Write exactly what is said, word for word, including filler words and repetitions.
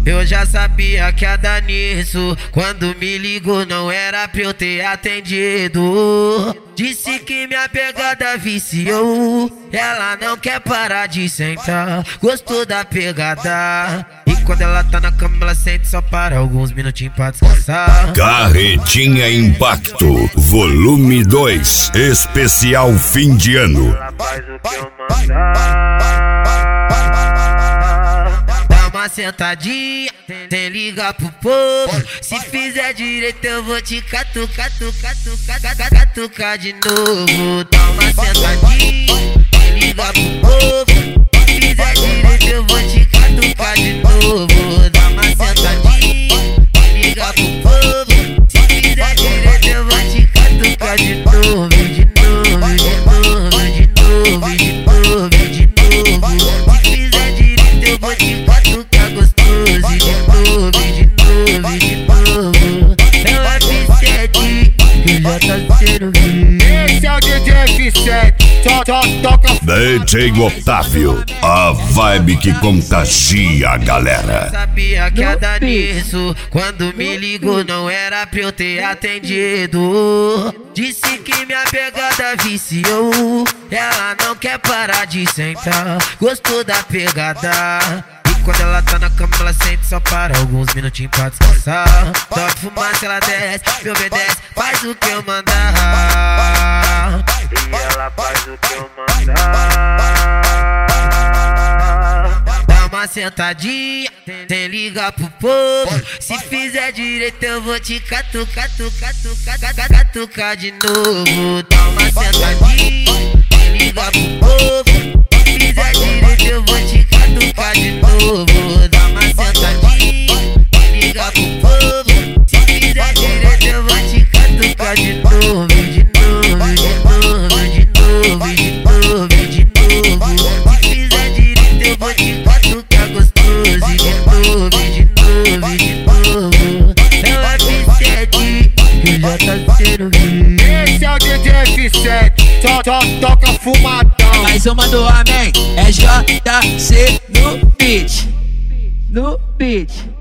Eu já sabia que ia dar nisso. Quando me ligou não era pra eu ter atendido. Disse que minha pegada viciou. Ela não quer parar de sentar. Gostou da pegada. E quando ela tá na cama ela sente só para alguns minutinhos pra descansar. Carretinha Impacto Volume dois, especial fim de ano. Ela faz o que eu mandar. Uma sentadinha, sem ligar pro povo. Se fizer direito eu vou te catucar, catucar, catucar, catucar de novo. Dá uma sentadinha, sem ligar pro povo. Se fizer direito eu vou te catucar de novo. Dá uma sentadinha, sem ligar pro povo. Se fizer direito eu vou te catucar de novo, de novo, de novo, de novo, de novo, de novo. Se fizer direito eu vou te catucar gostoso de novo, de novo, de novo. É o F sete que já tá sendo visto. Esse é o D J F sete, só, só toca D J Otávio, a vibe que contagia a galera. Eu sabia que ia dar nisso. Quando me ligou não era pra eu ter atendido. Disse que minha pegada viciou. Ela não quer parar de sentar. Gostou da pegada. Quando ela tá na cama ela sente só para alguns minutinhos pra descansar. Top fumaça ela desce, me obedece, faz o que eu mandar. E ela faz o que eu mandar. Dá uma sentadinha, sem ligar pro povo. Se fizer direito eu vou te catucar, catucar, catucar, catucar de novo. Dá uma sentadinha, sem ligar pro povo. Se fizer direito eu vou te catucar de novo. Dá uma sentadinha, liga pro povo. Se fizer direito eu vou te catucar de novo, de novo, de novo, de novo, de novo, de novo. Se fizer direito eu vou te catucar gostoso de novo, de novo, de novo. É o F sete que já tá sendo visto. Esse é o D J F sete, só, só toca fumadão. Mais uma do amém, é J C no beat, no beat.